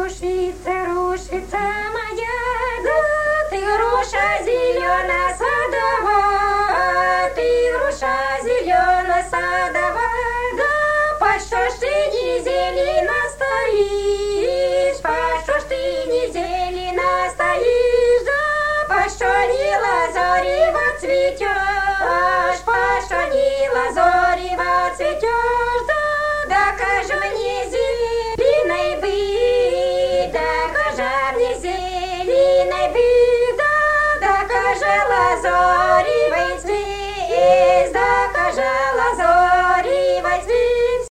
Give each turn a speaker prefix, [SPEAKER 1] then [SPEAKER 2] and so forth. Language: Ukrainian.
[SPEAKER 1] рушится моя, да ты груша зелена садовая, ты груша зелена садовая, да по что ж ты не зелена стоишь, по что ж ты не зелена стоишь, да по что не лазорево цветешь, по что не лазорево цветешь, да докажи мне зеленой быть, докажи мне зеленой быть, да докажи лазорево.